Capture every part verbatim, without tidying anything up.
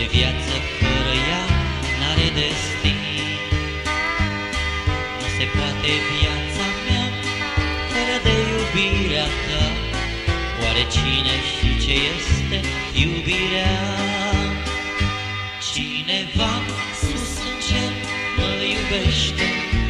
viață fără ea n-are destin. Nu se poate viața mea fără de iubirea ta. Oare cine și ce este iubirea? Cineva sus în cer mă iubește,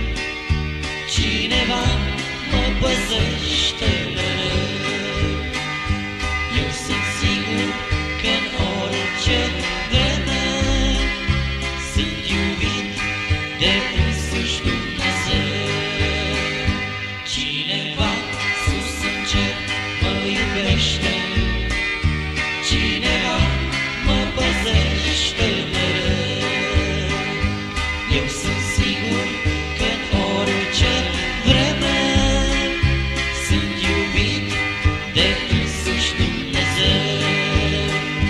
cineva mă păzește mereu. Eu sunt sigur că în orice vreme sunt iubit de însuși Dumnezeu. Cineva sus în cer mă iubește, cineva mă păzește mereu. Eu sunt sigur că în orice vreme sunt iubit de însuși Dumnezeu.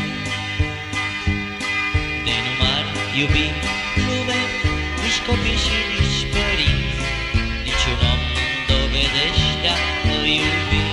De nu m-ar iubi lume, nici copii și nici părinți, niciun om nu dovedește a mă iubi.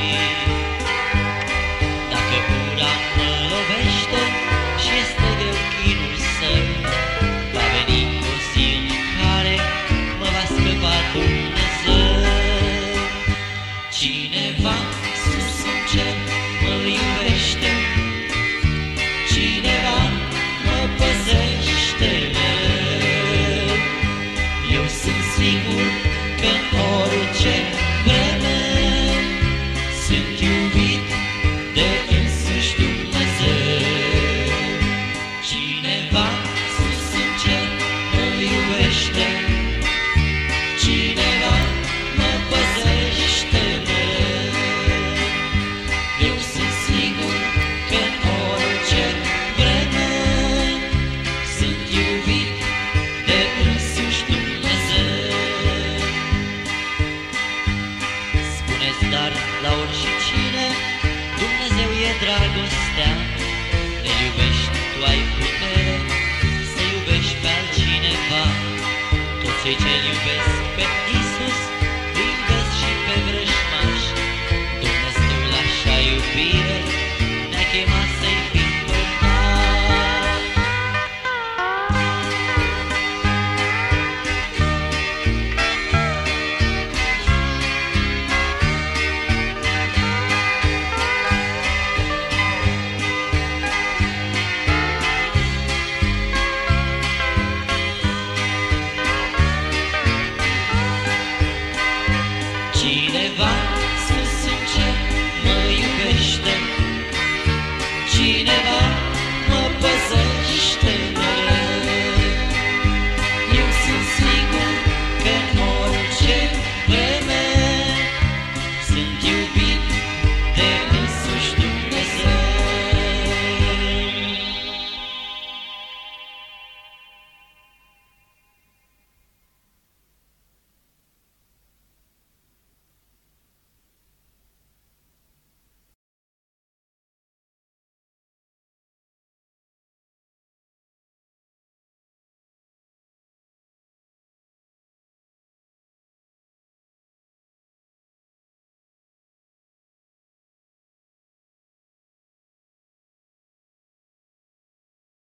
Dacă ura mă lovește și este greu chinul său, va veni o zi în care mă va scăpa Dumnezeu. Cineva sus în cer mă iubește, cineva mă păzește mereu. Eu sunt sigur că în orice vreme sunt iubit de însuși Dumnezeu. Cineva sus în cer mă iubește, cineva mă păzește mereu. Eu sunt sigur că în orice vreme sunt iubit de însuși Dumnezeu. Spuneți dar la oricine, Dumnezeu e dragostea. Te iubești, tu ai putere să iubești pe altcineva. Toți cei ce-L iubesc pe